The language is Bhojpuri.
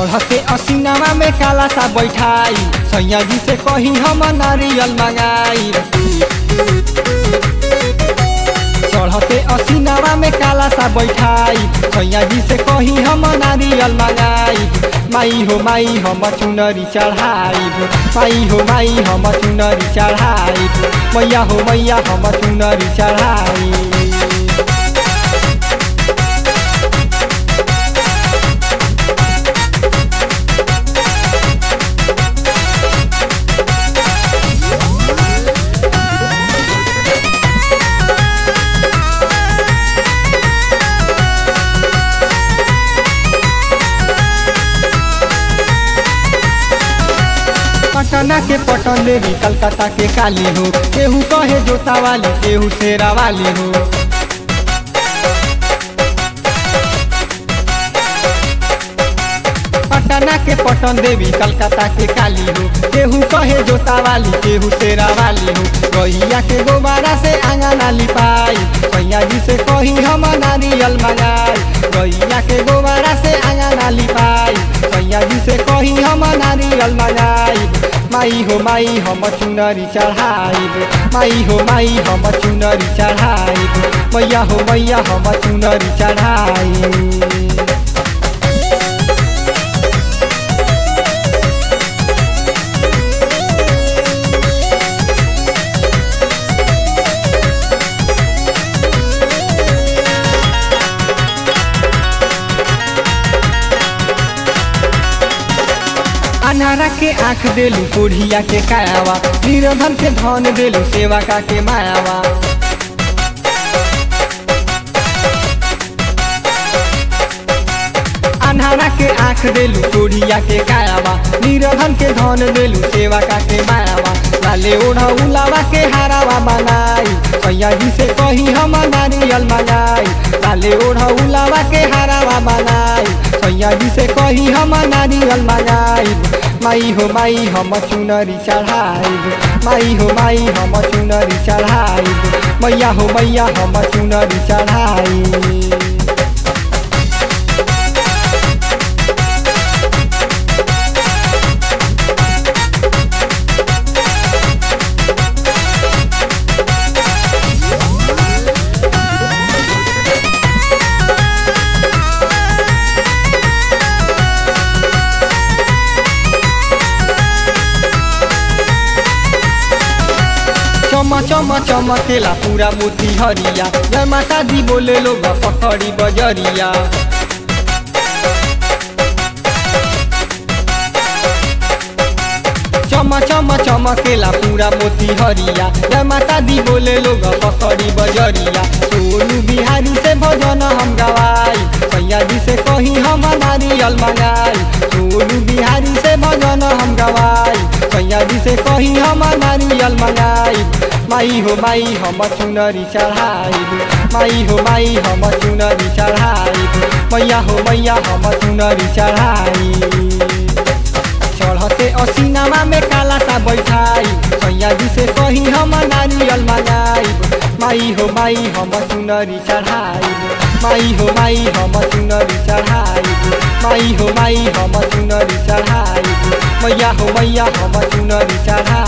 चढ़ते असीनामा में काला सा बैठाई सैया जी से कही हम नारियल मंगाई। चढ़ते असीनामा में काला सा बैठाई सैया जी से कही हम नारियल मंगाई। माई हो माई हम चुनरी चढ़ाई, माई हो माई हम चुनरी चढ़ाई, मैया हो मैया हम चुनरी चढ़ाई। पटना के पटन देवी कलकत्ता के काली हो, केहू कहे जोता वाली केहू शेरा वाली हो। पटना के पटन देवी कलकत्ता के काली हो, केहू कहे जोता वाली केहू शेरा वाली हो। गैया के गोबारा से आंगना लिपाई सैया जी से कही हम नारियल मंगाई। गैया के गोबारा से आंगना लिपाई सैया जी से कही हम नारियल मंगाई। माई हो माई हम चुनरी चढ़ाइब, माई हो माई हम चुनरी चढ़ाइब, मैया हो मैया हम चुनरी चढ़ाइब। अनारा के आँख देलू कोढ़िया के कायावा, निर्धन के धन देलू सेवा का के मायावा। अनारा के आँख देलू कोढ़िया के कायावा, निर्धन के धन देलू सेवा का के मायावा। लाले ओढ़ा उलावा के हारावा बनाई सैया जी से कही हम नारियल मंगाई। लाले ओढ़ा उलावा के हारावा बनाई सैया जी से कही हम नारियल मंगाई। माई हो माई हम चुनरी चढ़ाइब, माई हो माई हम चुनरी चढ़ाइब, मैया हो मैया हम चुनरी चढ़ाइब। चम चम चमकेला पूरा मोती हरिया, जय माता दी बोले लोग पकड़ी बजरिया। चम चम चमकेला पूरा मोती हरिया, जय माता दी बोले लोग पकड़ी बजरिया। सोनू बिहारी से भजन हम गवाई सैया जी से कही हम नारियल मंगाई। सोनू बिहारी से भजन हम गवाई सैया जी से कही हम नारियल मंगाई। माई हो माई हम चुनरी चढ़ाइब, माई हो माई हम चुनरी चढ़ाइब, मैया हो मैया हम चुनरी चढ़ाइब। चढ़ते असीनामा में काला सा बैठाई सैया जी से कही हम नारियल मंगाइब। माई हो माई हम चुनरी चढ़ाइब, माई हो माई हम चुनरी चढ़ाइब, माई हो माई हम चुनरी चढ़ाइब, मैया हो मैया हम चुनरी चढ़ाइब।